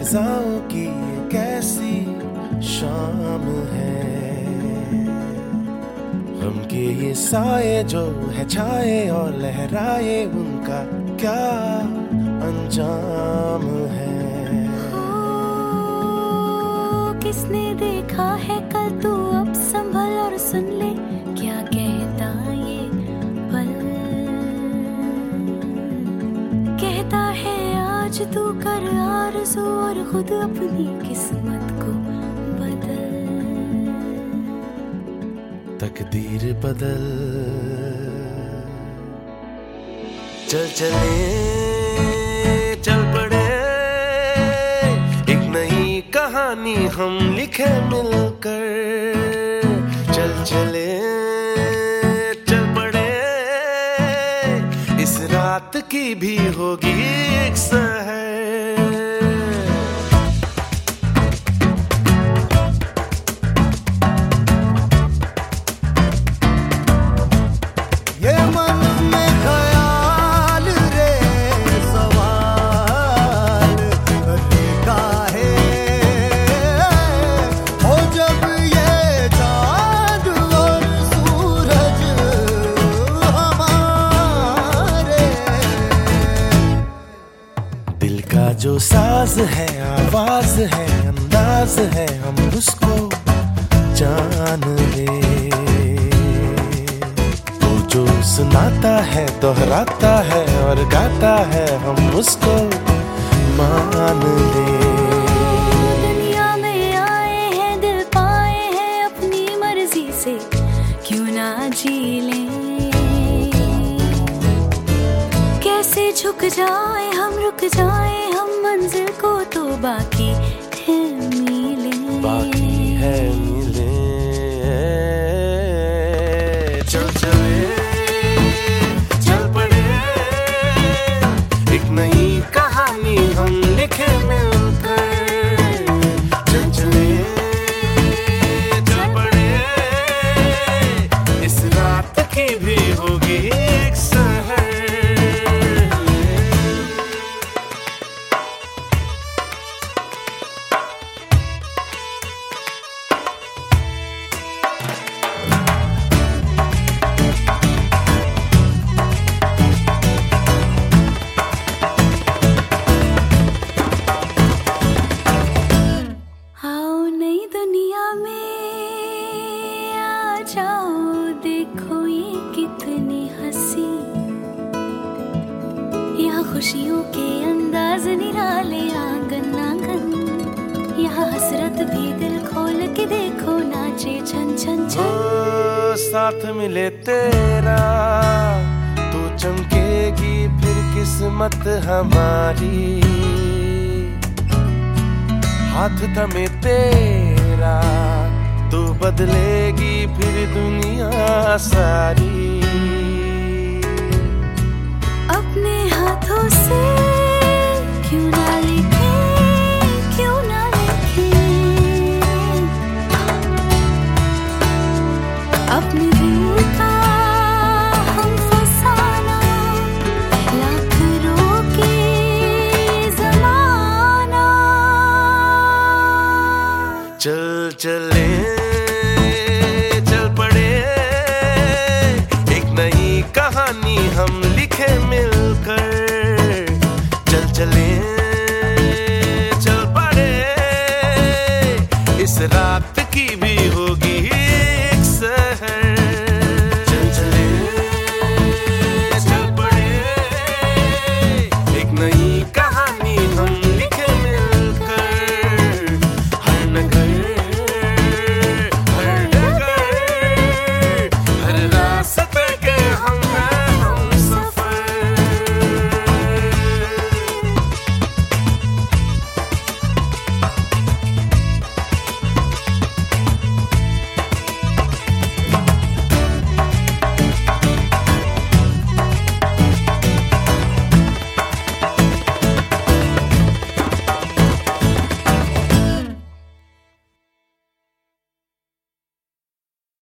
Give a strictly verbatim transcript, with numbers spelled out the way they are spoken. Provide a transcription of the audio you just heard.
फिजाओं की ये कैसी शाम है। गम के ये साए जो है छाए और लहराए, उनका क्या अंजाम है। ओ, किसने देखा है कल, तू अब संभल और सुन ले क्या कहता ये पल। कहता है आज तू कर आरज़ू और खुद अपनी किस्मत को बदल। तकदीर बदल, चल चले चल पड़े, एक नई कहानी हम लिखे मिलकर। चल चले चल पड़े, इस रात की भी होगी एक सहर। ये मन में ख्याल रे सवाल करेगा है, हो जब ये चाँद और सूरज हमारे। दिल का जो साज है, आवाज है, अंदाज है, हम उसको जान ले। वो जो सुनाता है, दोहराता है और गाता है, हम उसको मान ले। दुनिया में आए हैं, दिल पाए हैं, अपनी मर्जी से क्यों ना जी लें। कैसे झुक जाए हम, रुक जाए हम, मंजिल को तो बाकी है मीलें। बाकी है मिले, चल चले चल पड़े, एक नई कहानी हम लिखे मिलकर। चल चले चल पड़े, इस रात की भी होगी एक सहर। देखो ये कितनी हंसी, यहाँ खुशियों के अंदाज निराले, आंगन आंगन यहाँ हसरत भी दिल खोल के देखो नाचे छन छन छन। ओ, साथ मिले तेरा तू चमकेगी फिर किस्मत हमारी। हाथ थमे तेरा तू बदलेगी फिर दुनिया सारी। अपने हाथों से